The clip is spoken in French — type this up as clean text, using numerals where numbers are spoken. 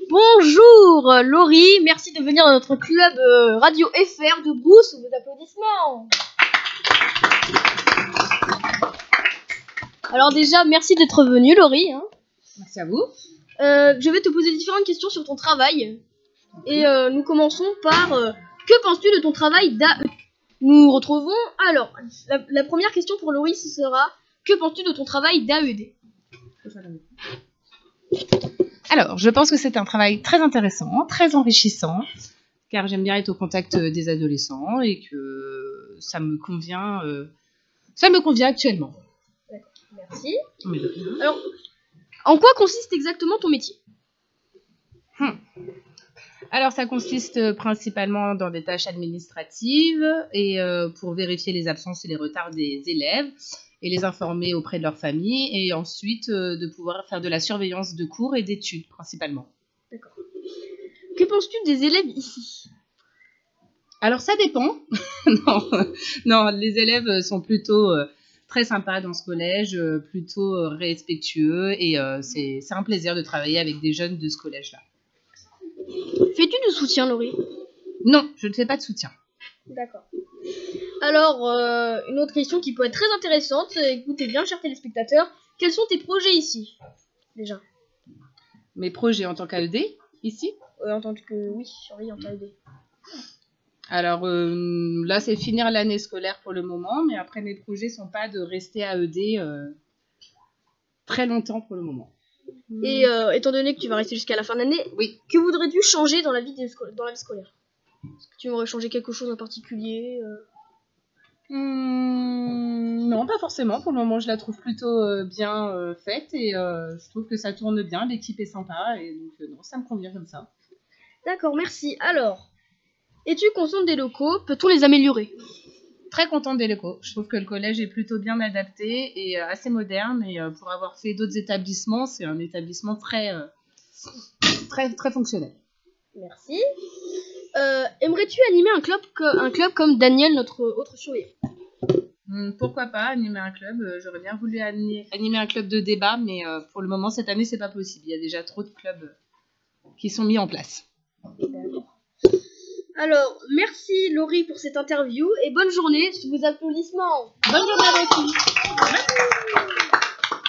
Bonjour Laurie, merci de venir dans notre club Radio FR de Brousse. Vos applaudissements. Alors déjà, merci d'être venue Laurie. Merci à vous. Je vais te poser différentes questions sur ton travail. Et nous commençons par que penses-tu de ton travail d'AE? Nous retrouvons alors la première question pour Laurie, ce sera que penses-tu de ton travail d'AED? Alors, je pense que c'est un travail très intéressant, très enrichissant, car j'aime bien être au contact des adolescents et que ça me convient actuellement. D'accord, merci. Alors, en quoi consiste exactement ton métier? Alors, ça consiste principalement dans des tâches administratives et pour vérifier les absences et les retards des élèves et les informer auprès de leur famille et ensuite de pouvoir faire de la surveillance de cours et d'études principalement. D'accord. Que penses-tu des élèves ici? Alors, ça dépend. Non, les élèves sont plutôt très sympas dans ce collège, plutôt respectueux et c'est un plaisir de travailler avec des jeunes de ce collège-là. Fais-tu du soutien, Laurie? Non, je ne fais pas de soutien. D'accord. Alors, une autre question qui peut être très intéressante. Écoutez bien, chers téléspectateurs. Quels sont tes projets ici, déjà? Mes projets en tant qu'AED, ici? En tant que... Oui, en tant qu'AED. Alors, là, c'est finir l'année scolaire pour le moment, mais après, mes projets ne sont pas de rester AED très longtemps pour le moment. Et étant donné que tu vas rester jusqu'à la fin de l'année, oui. Que voudrais-tu changer dans la vie scolaire? Est-ce que tu aimerais changer quelque chose en particulier? Non, pas forcément. Pour le moment, je la trouve plutôt bien faite et je trouve que ça tourne bien. L'équipe est sympa et donc non, ça me convient comme ça. D'accord, merci. Alors, es-tu contente des locaux? Peut-on les améliorer? Très contente des locaux. Je trouve que le collège est plutôt bien adapté et assez moderne. Et pour avoir fait d'autres établissements, c'est un établissement très fonctionnel. Merci. Aimerais-tu animer un club comme Daniel, notre autre surveillant? Pourquoi pas animer un club? J'aurais bien voulu animer un club de débat, mais pour le moment, cette année, c'est pas possible. Il y a déjà trop de clubs qui sont mis en place. D'accord. Alors, merci Laurie pour cette interview et bonne journée sous vos applaudissements. Bonne journée à vous.